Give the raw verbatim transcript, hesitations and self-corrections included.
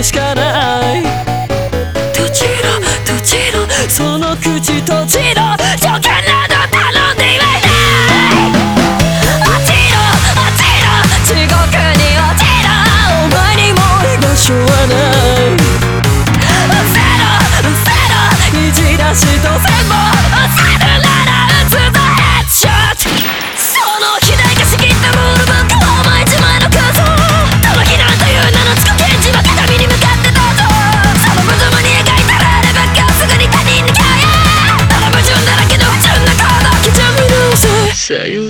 しかない。閉じろ閉じろその口閉じろ、条件など頼んで言えない。落ちろ落ちろ地獄に落ちろ、お前にも居場所はない。ゼロゼロいじらしと全部押せるなら撃つぞヘッドショット。その左が仕切ったルールブックはお前自前のクズ。たまきなんという名の付く検事は鏡に向かってどうぞ。その無造に描いたらあれば今日すぐに他人に変え、ただ矛盾だらけの不純な行動基準見直せ。さよ